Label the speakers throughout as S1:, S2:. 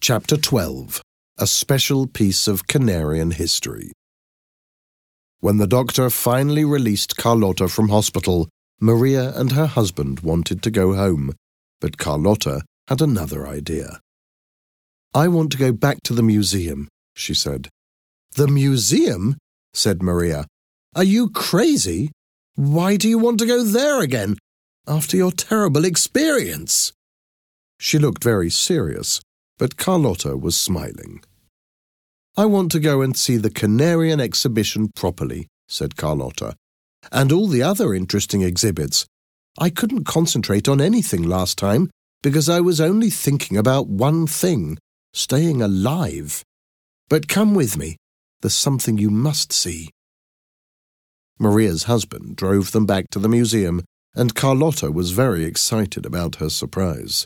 S1: Chapter 12. A Special Piece of Canarian History. When the doctor finally released Carlotta from hospital, Maria and her husband wanted to go home, but Carlotta had another idea. "I want to go back to the museum," she said. "The museum?" said Maria. "Are you crazy? Why do you want to go there again, after your terrible experience?" She looked very serious, but Carlotta was smiling. "I want to go and see the Canarian exhibition properly," said Carlotta, "and all the other interesting exhibits. I couldn't concentrate on anything last time because I was only thinking about one thing, staying alive. But come with me. There's something you must see." Maria's husband drove them back to the museum, and Carlotta was very excited about her surprise.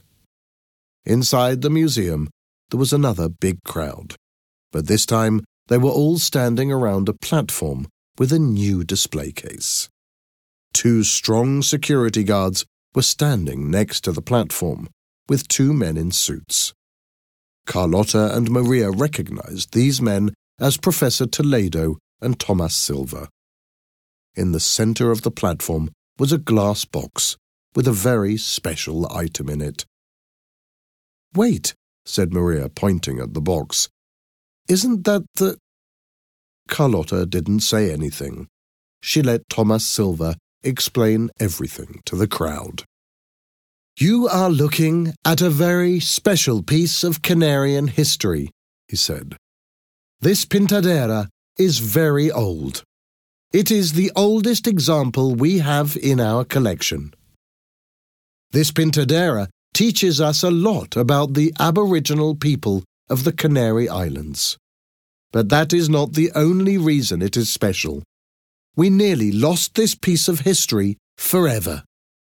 S1: Inside the museum, there was another big crowd, but this time they were all standing around a platform with a new display case. 2 strong security guards were standing next to the platform, with 2 men in suits. Carlotta and Maria recognized these men as Professor Toledo and Thomas Silva. In the center of the platform was a glass box with a very special item in it. "Wait," said Maria, pointing at the box. "Isn't that the—" Carlotta didn't say anything. She let Thomas Silva explain everything to the crowd. "You are looking at a very special piece of Canarian history," he said. "This pintadera is very old. It is the oldest example we have in our collection. This pintadera teaches us a lot about the Aboriginal people of the Canary Islands. But that is not the only reason it is special. We nearly lost this piece of history forever.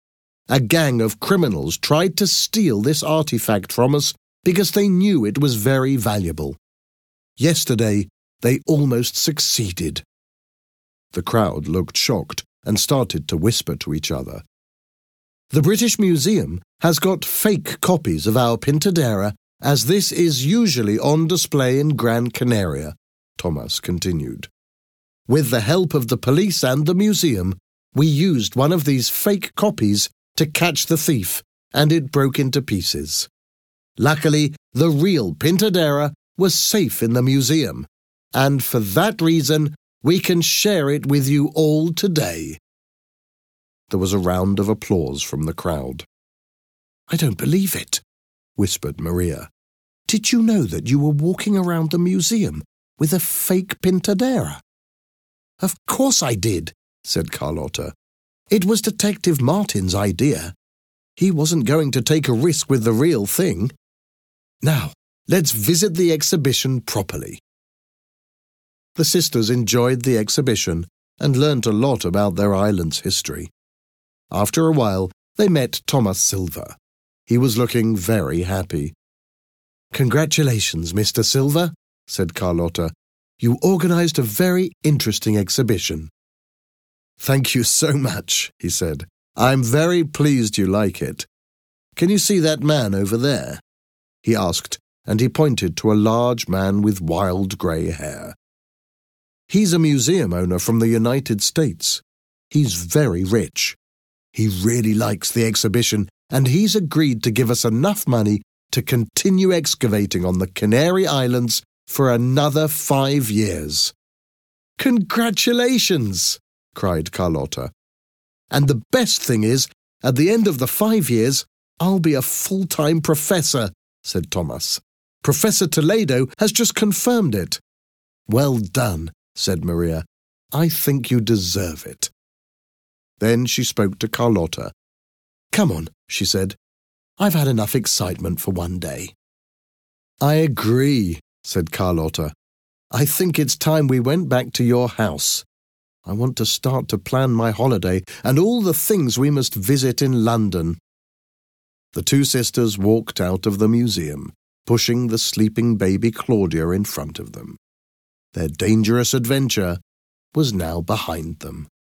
S1: A gang of criminals tried to steal this artifact from us because they knew it was very valuable. Yesterday, they almost succeeded." The crowd looked shocked and started to whisper to each other. "The British Museum has got fake copies of our pintadera, as this is usually on display in Gran Canaria," Thomas continued. "With the help of the police and the museum, we used one of these fake copies to catch the thief, and it broke into pieces. Luckily, the real pintadera was safe in the museum, and for that reason, we can share it with you all today." There was a round of applause from the crowd. "I don't believe it," whispered Maria. "Did you know that you were walking around the museum with a fake pintadera?" "Of course I did," said Carlotta. "It was Detective Martin's idea. He wasn't going to take a risk with the real thing. Now, let's visit the exhibition properly." The sisters enjoyed the exhibition and learnt a lot about their island's history. After a while, they met Thomas Silva. He was looking very happy. "Congratulations, Mr. Silva," said Carlotta. "You organized a very interesting exhibition." "Thank you so much," he said. "I'm very pleased you like it. Can you see that man over there?" he asked, and he pointed to a large man with wild grey hair. "He's a museum owner from the United States. He's very rich. He really likes the exhibition, and he's agreed to give us enough money to continue excavating on the Canary Islands for another 5 years. "Congratulations!" cried Carlotta. "And the best thing is, at the end of the 5 years, I'll be a full-time professor," said Thomas. "Professor Toledo has just confirmed it." "Well done," said Maria. "I think you deserve it." Then she spoke to Carlotta. "Come on," she said. "I've had enough excitement for one day." "I agree," said Carlotta. "I think it's time we went back to your house. I want to start to plan my holiday and all the things we must visit in London." The 2 sisters walked out of the museum, pushing the sleeping baby Claudia in front of them. Their dangerous adventure was now behind them.